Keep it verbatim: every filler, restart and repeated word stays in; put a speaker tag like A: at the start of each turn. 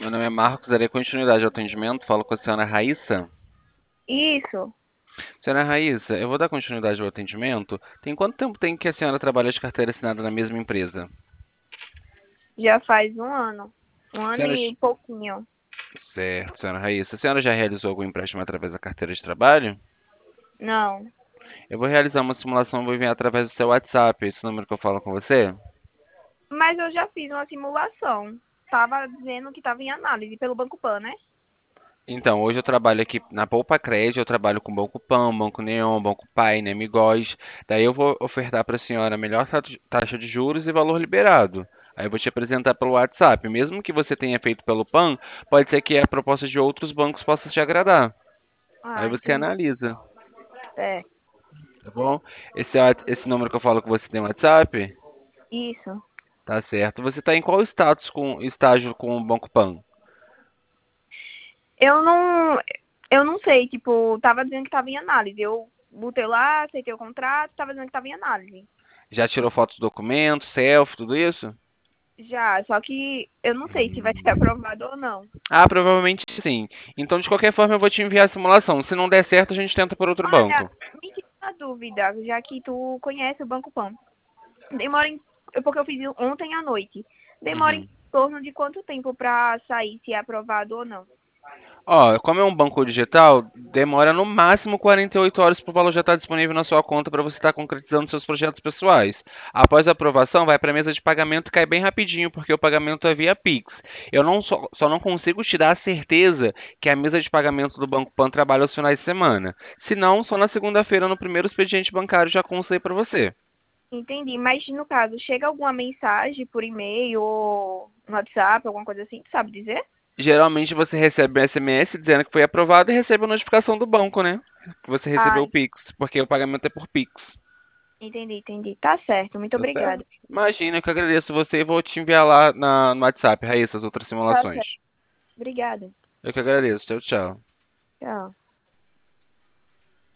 A: Meu nome é Marcos, darei continuidade ao atendimento. Falo com a senhora Raíssa.
B: Isso,
A: Senhora Raíssa, eu vou dar continuidade ao atendimento. Tem quanto tempo tem que a senhora trabalha de carteira assinada na mesma empresa?
B: já faz um ano. Um ano
A: Senhora...
B: e pouquinho.
A: Certo, senhora Raíssa. A senhora já realizou algum empréstimo através da carteira de trabalho?
B: Não.
A: Eu vou realizar uma simulação, vou enviar através do seu WhatsApp, esse número que eu falo com você?
B: Mas eu já fiz uma simulação. Tava dizendo que tava em análise pelo Banco Pan, né?
A: Então, hoje eu trabalho aqui na Poupa Crédito, eu trabalho com Banco Pan, Banco Neon, Banco Paine, Migós. Daí eu vou ofertar para a senhora a melhor ta- taxa de juros e valor liberado. Aí eu vou te apresentar pelo WhatsApp. Mesmo que você tenha feito pelo Pan, pode ser que a proposta de outros bancos possa te agradar. Aí
B: Ah,
A: você
B: entendi.
A: analisa,
B: É,
A: tá bom? Esse, é o Whats- esse número que eu falo com você tem WhatsApp?
B: isso.
A: Tá certo. Você está em qual status com, estágio com o Banco Pan?
B: Eu não, eu não sei, tipo, tava dizendo que tava em análise. Eu botei lá, aceitei o contrato, tava dizendo que tava em análise.
A: Já tirou fotos dos documentos, selfie, tudo isso?
B: Já, só que eu não sei se vai ser
A: Hum.
B: aprovado ou não.
A: Ah, provavelmente sim. Então, de qualquer forma, eu vou te enviar a simulação. Se não der certo, a gente tenta por outro
B: Olha,
A: banco.
B: me tira uma dúvida, já que tu conhece o Banco Pan. Demora em, porque eu fiz ontem à noite. Demora em
A: Uhum.
B: torno de quanto tempo para sair se é aprovado ou não?
A: Ó, como é um banco digital, demora no máximo quarenta e oito horas para o valor já estar disponível na sua conta para você estar concretizando seus projetos pessoais. Após a aprovação, vai para a mesa de pagamento e cai bem rapidinho, porque o pagamento é via Pix. Eu não só, só não consigo te dar a certeza que a mesa de pagamento do Banco Pan trabalha aos finais de semana. Se não, só na segunda-feira, no primeiro expediente bancário, já consta aí para você.
B: Entendi, mas no caso, chega alguma mensagem por e-mail ou no WhatsApp, alguma coisa assim, tu sabe dizer?
A: Geralmente você recebe um S M S dizendo que foi aprovado e recebe a notificação do banco, né? Que você recebeu o
B: Ai,
A: Pix, porque o pagamento é por Pix.
B: entendi, entendi. Tá certo, muito
A: Tá certo?
B: obrigada.
A: Imagina, eu que agradeço você e vou te enviar lá na- no WhatsApp, Raíssa, as outras
B: Tá certo,
A: simulações.
B: obrigada.
A: Eu que agradeço. Tchau, tchau.
B: Tchau.